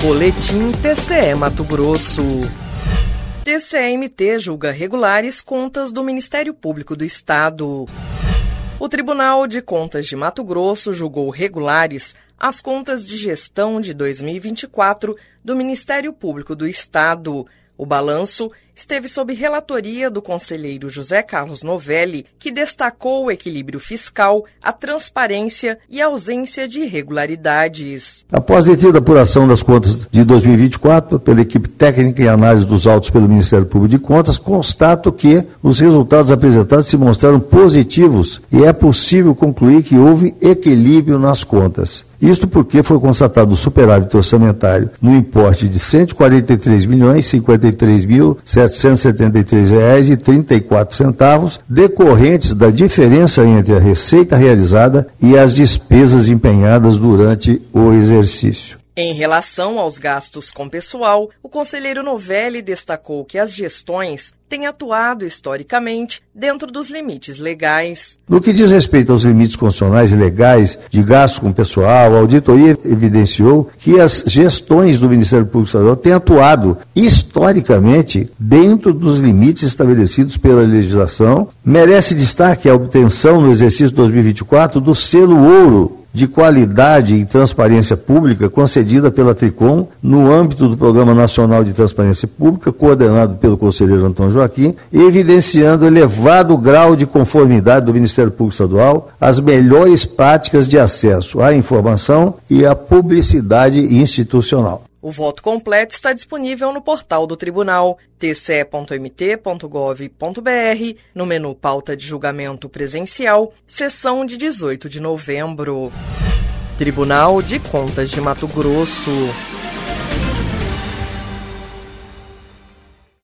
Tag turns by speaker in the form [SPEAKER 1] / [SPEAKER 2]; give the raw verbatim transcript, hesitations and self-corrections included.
[SPEAKER 1] Boletim T C E Mato Grosso. T C E M T julga regulares contas do Ministério Público do Estado. O Tribunal de Contas de Mato Grosso julgou regulares as contas de gestão de dois mil e vinte e quatro do Ministério Público do Estado. O balanço esteve sob relatoria do conselheiro José Carlos Novelli, que destacou o equilíbrio fiscal, a transparência e a ausência de irregularidades.
[SPEAKER 2] Após detida a apuração das contas de dois mil e vinte e quatro pela equipe técnica e análise dos autos pelo Ministério Público de Contas, constato que os resultados apresentados se mostraram positivos e é possível concluir que houve equilíbrio nas contas. Isto porque foi constatado o superávit orçamentário no importe de cento e quarenta e três milhões, cinquenta e três mil, setecentos e setenta e três reais e trinta e quatro centavos, decorrentes da diferença entre a receita realizada e as despesas empenhadas durante o exercício.
[SPEAKER 1] Em relação aos gastos com pessoal, o conselheiro Novelli destacou que as gestões têm atuado historicamente dentro dos limites legais.
[SPEAKER 2] No que diz respeito aos limites constitucionais e legais de gastos com pessoal, a auditoria evidenciou que as gestões do Ministério Público Estadual têm atuado historicamente dentro dos limites estabelecidos pela legislação. Merece destaque a obtenção no exercício dois mil e vinte e quatro do selo ouro de qualidade e transparência pública concedida pela Tricom no âmbito do Programa Nacional de Transparência Pública, coordenado pelo conselheiro Antônio Joaquim, evidenciando elevado grau de conformidade do Ministério Público Estadual às melhores práticas de acesso à informação e à publicidade institucional.
[SPEAKER 1] O voto completo está disponível no portal do Tribunal, t c e ponto m t ponto gov ponto b r, no menu Pauta de Julgamento Presencial, sessão de dezoito de novembro. Tribunal de Contas de Mato Grosso.